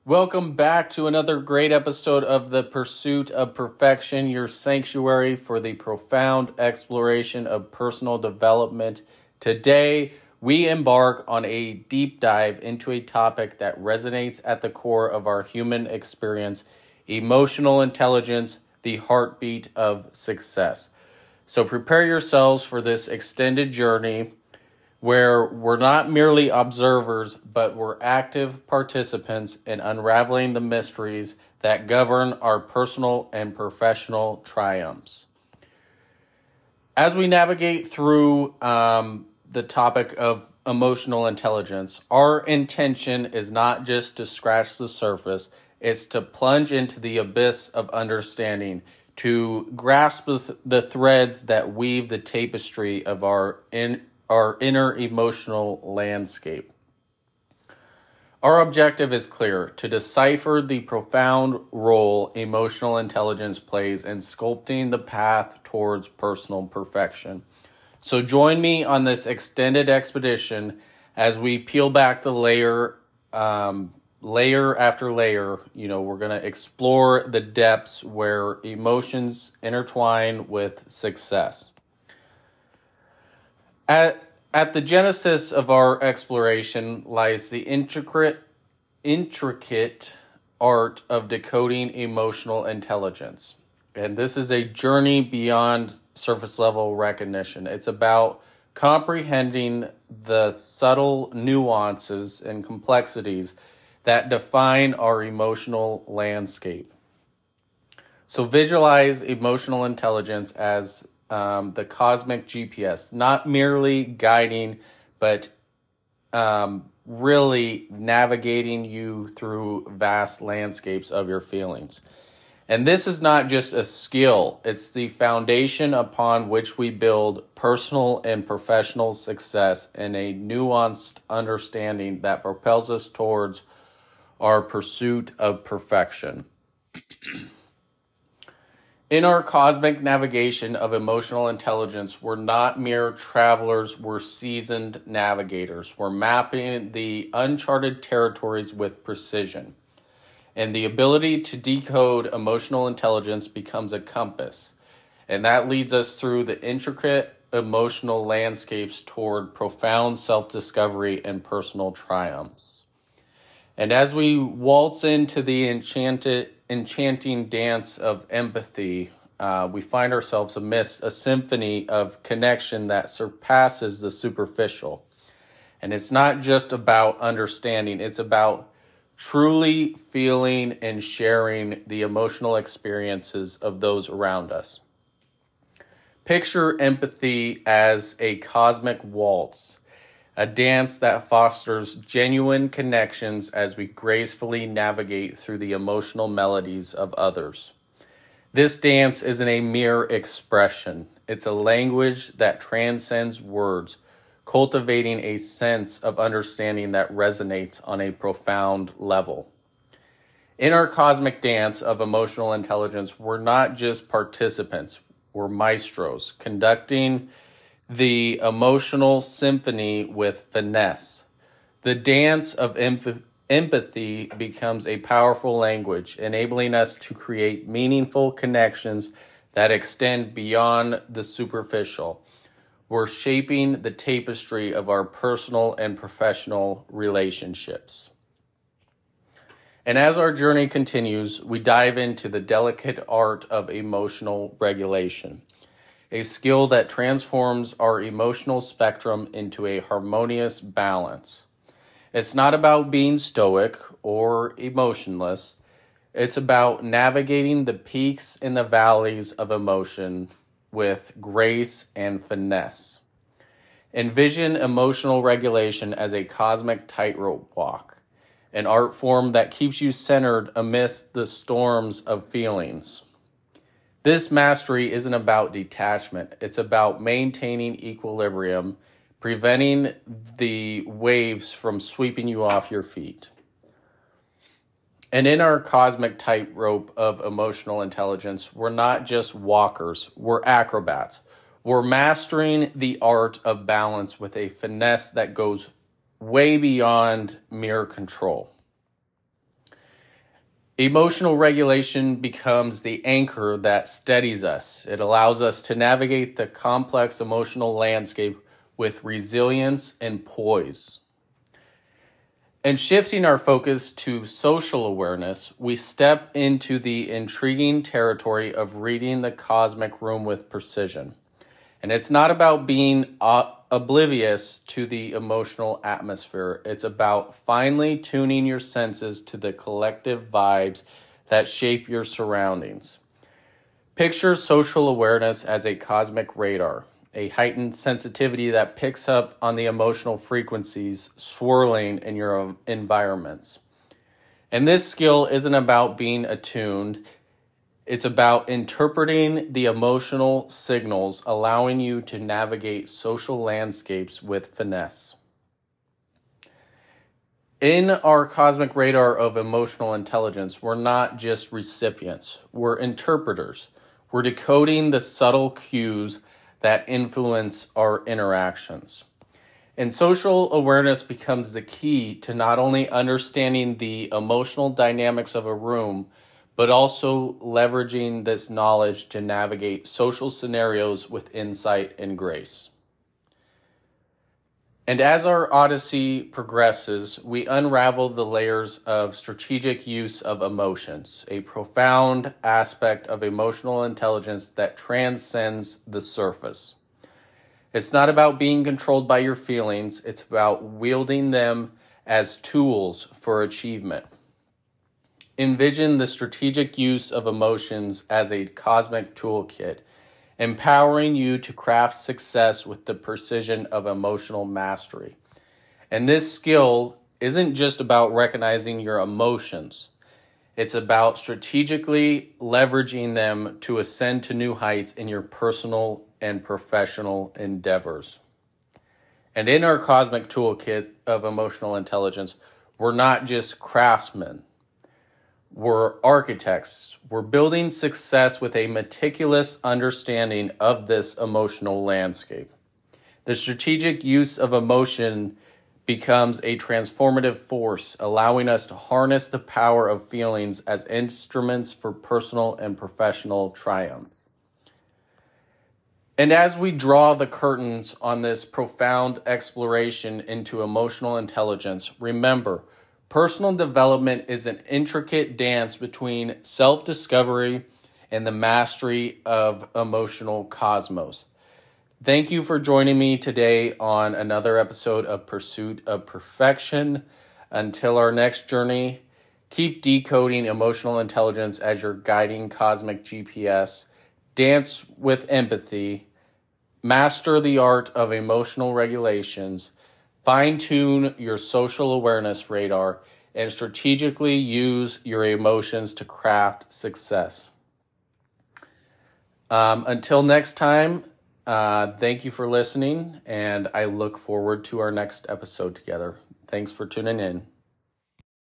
Welcome back to another great episode of The Pursuit of Perfection, your sanctuary for the profound exploration of personal development. Today, we embark on a deep dive into a topic that resonates at the core of our human experience: emotional intelligence, the heartbeat of success. So prepare yourselves for this extended journey where we're not merely observers, but we're active participants in unraveling the mysteries that govern our personal and professional triumphs. As we navigate through the topic of emotional intelligence, our intention is not just to scratch the surface, it's to plunge into the abyss of understanding, to grasp the threads that weave the tapestry of our inner emotional landscape. Our objective is clear: to decipher the profound role emotional intelligence plays in sculpting the path towards personal perfection. So join me on this extended expedition as we peel back the layer after layer. We're going to explore the depths where emotions intertwine with success. At the genesis of our exploration lies the intricate art of decoding emotional intelligence. And this is a journey beyond surface level recognition. It's about comprehending the subtle nuances and complexities that define our emotional landscape. So visualize emotional intelligence as the cosmic GPS, not merely guiding, but really navigating you through vast landscapes of your feelings. And this is not just a skill, it's the foundation upon which we build personal and professional success in a nuanced understanding that propels us towards our pursuit of perfection. In our cosmic navigation of emotional intelligence, we're not mere travelers, we're seasoned navigators. We're mapping the uncharted territories with precision. And the ability to decode emotional intelligence becomes a compass. And that leads us through the intricate emotional landscapes toward profound self-discovery and personal triumphs. And as we waltz into the enchanting dance of empathy, we find ourselves amidst a symphony of connection that surpasses the superficial. And it's not just about understanding, it's about truly feeling and sharing the emotional experiences of those around us. Picture empathy as a cosmic waltz, a dance that fosters genuine connections as we gracefully navigate through the emotional melodies of others. This dance isn't a mere expression. It's a language that transcends words, cultivating a sense of understanding that resonates on a profound level. In our cosmic dance of emotional intelligence, we're not just participants, we're maestros, conducting the emotional symphony with finesse. The dance of empathy becomes a powerful language, enabling us to create meaningful connections that extend beyond the superficial. We're shaping the tapestry of our personal and professional relationships. And as our journey continues, we dive into the delicate art of emotional regulation, a skill that transforms our emotional spectrum into a harmonious balance. It's not about being stoic or emotionless. It's about navigating the peaks and the valleys of emotion with grace and finesse. Envision emotional regulation as a cosmic tightrope walk, an art form that keeps you centered amidst the storms of feelings. This mastery isn't about detachment. It's about maintaining equilibrium, preventing the waves from sweeping you off your feet. And in our cosmic tightrope of emotional intelligence, we're not just walkers, we're acrobats. We're mastering the art of balance with a finesse that goes way beyond mere control. Emotional regulation becomes the anchor that steadies us. It allows us to navigate the complex emotional landscape with resilience and poise. And shifting our focus to social awareness, we step into the intriguing territory of reading the cosmic room with precision. And it's not about being oblivious to the emotional atmosphere. It's about finely tuning your senses to the collective vibes that shape your surroundings. Picture social awareness as a cosmic radar, a heightened sensitivity that picks up on the emotional frequencies swirling in your environments. And this skill isn't about being attuned. It's about interpreting the emotional signals, allowing you to navigate social landscapes with finesse. In our cosmic radar of emotional intelligence, we're not just recipients, we're interpreters. We're decoding the subtle cues that influence our interactions. And social awareness becomes the key to not only understanding the emotional dynamics of a room, but also leveraging this knowledge to navigate social scenarios with insight and grace. And as our odyssey progresses, we unravel the layers of strategic use of emotions, a profound aspect of emotional intelligence that transcends the surface. It's not about being controlled by your feelings, it's about wielding them as tools for achievement. Envision the strategic use of emotions as a cosmic toolkit, empowering you to craft success with the precision of emotional mastery. And this skill isn't just about recognizing your emotions. It's about strategically leveraging them to ascend to new heights in your personal and professional endeavors. And in our cosmic toolkit of emotional intelligence, we're not just craftsmen. We're architects. We're building success with a meticulous understanding of this emotional landscape. The strategic use of emotion becomes a transformative force, allowing us to harness the power of feelings as instruments for personal and professional triumphs. And as we draw the curtains on this profound exploration into emotional intelligence, remember, personal development is an intricate dance between self-discovery and the mastery of emotional cosmos. Thank you for joining me today on another episode of Pursuit of Perfection. Until our next journey, keep decoding emotional intelligence as your guiding cosmic GPS. Dance with empathy. Master the art of emotional regulations. Fine-tune your social awareness radar, and strategically use your emotions to craft success. Until next time, thank you for listening, and I look forward to our next episode together. Thanks for tuning in.